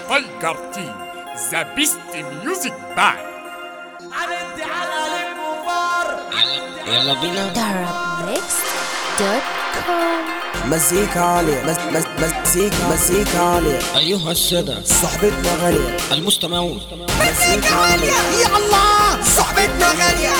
تايجر تيم ذا بيست ميوزك باند. عندي على الكفار. يلا بينا. Darabmix.com. مزيكا عالية مزيكا عالية أيها السادة صحبتنا غالية المستمعون، مزيكا عالية يا الله صحبتنا غالية.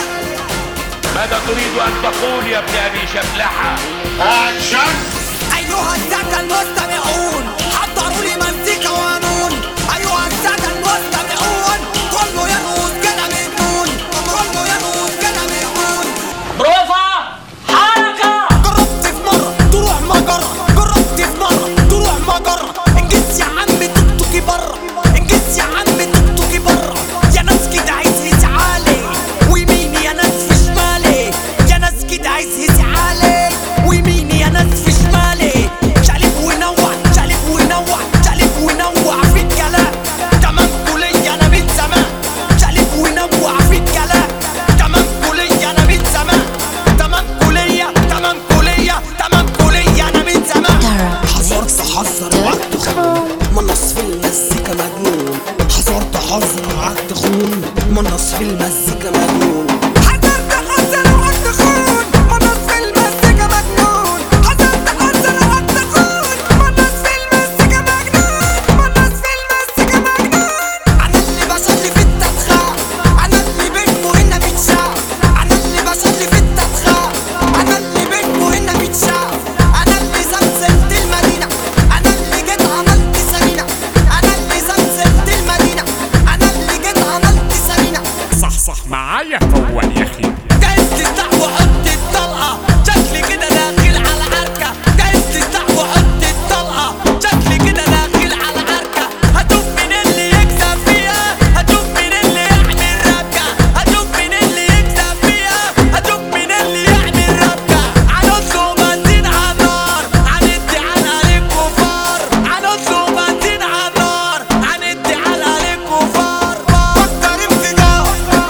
ماذا تريد أن تقول يا ابن أبي شبلحة؟ أكشن! أيها السادة المستمعون حضروا لي مزيكا وقانون. أيها السادة المستمعون كله يرقص كده مجنون، كله يرقص كده مجنون. بروفا حركة! جربت في مرة تروح مجرة، جربت في مرة تروح مجرة. انجز يا عم توكي برا، انجز يا عم توكي برا. يا ناس كده عايز هيس عالي ويمين يا ناس في شمالي، يا ناس كده عايز هيس عالي ويمين يا ناس في شمالي. شقلب ونوع شقلب ونوع شقلب ونوع في الكلام، تمام كلية انا من زمان. شقلب ونوع في الكلام، تمام كلية انا من زمان. تمام كلية تمام كلية تمام كلية انا من زمان. حذرت حذر وعد تخون منص في المزيكا مجنون. حذرت حذر وعد تخون منص في المزيكا مجنون. حذرت حذر وعد تخون منص في المزيكا مجنون. حذرت حذر وعد تخون منص في المزيكا مجنون. منص في المزيكا مجنون. انا اللي بصلي في التدخين، انا اللي بينكو هنا بيتشاف. انا اللي بصلي في التدخين، انا اللي بينكو هنا بيتشاف. انا اللي زلزلت المدينة، انا اللي جيت عملت سمينة. انا اللي زلزلت المدينة، انا اللي جيت عملت سمينة. صح معايا فوق يا اخي. جايز تستح وحط الطلقة، شكلي كده داخل على عركة. جايز تستح وحط الطلقة، شكلي كده داخل على عركة. هشوف مين اللي يكسب فيها، هشوف مين اللي يعمل ربكة. هشوف مين اللي يكسب فيها، هشوف مين اللي يعمل ربكة. هنطلق بنزين عالنار، هندي على الكفار. هنطلق بنزين عالنار، هندي على الكفار. فكر انفجار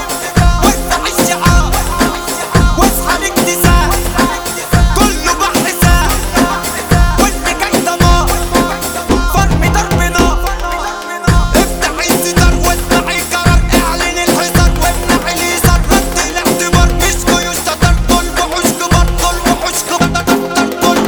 وافتح الشعار واصحى الاكتساح، كله بحر ساح واللي جاي دمار. فرم ضرب نار، افتح الستار واسمع القرار. اعلن الحصار وامنع اليسار، رد الاعتبار مش جيوش تتر. دول وحوش كبار، دول وحوش كبار. دول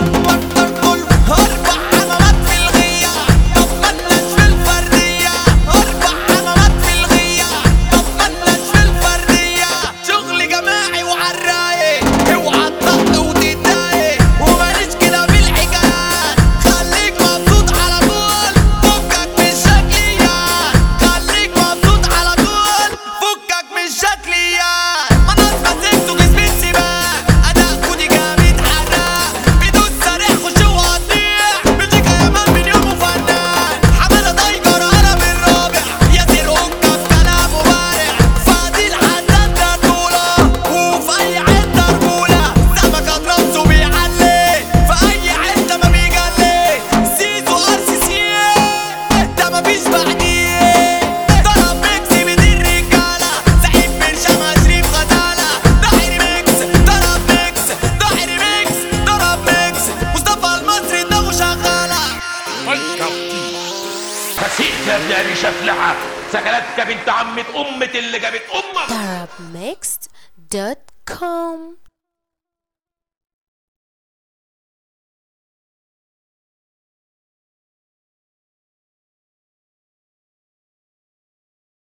اربع حمامات في الغية، طب مالناش في الفردية. اربع حمامات في الغية، طب مالناش في الفردية. شغل جماعي وعالرايق، اوعى تطق وتتضايق وماليش كده بالحكايات. خليك مبسوط على طول، فكك من الشكليات. خليك مبسوط على طول، فكك من الشكليات. مناص مسكتوا جسمي سباق، اداء كودي جامد حراق. بدون سريع خش وقطيع، مزيكا يامان من يومه فنان. حمادة تايجر قلم الرابع، ياسر اوكا في كلامه بارع. فادي الحداد ده طولة وفي اي حتة رجولة. سمكة راسه بيعلي في اي حتة ما بيجلي. زيزو ارسي ده مفيش بعديه. ضرب ميكس من الرجالة، زعيم برشامة شريف غزالة. ضحي ريميكس ضرب ميكس، ضحي ريميكس ضرب ميكس. مصطفى المصري دماغه شغالة. تايجر تيم. فسيح يا ابن أبي شبلحة، سكنتك بنت عمة أمة اللي جابت أمك. Darabmix.com.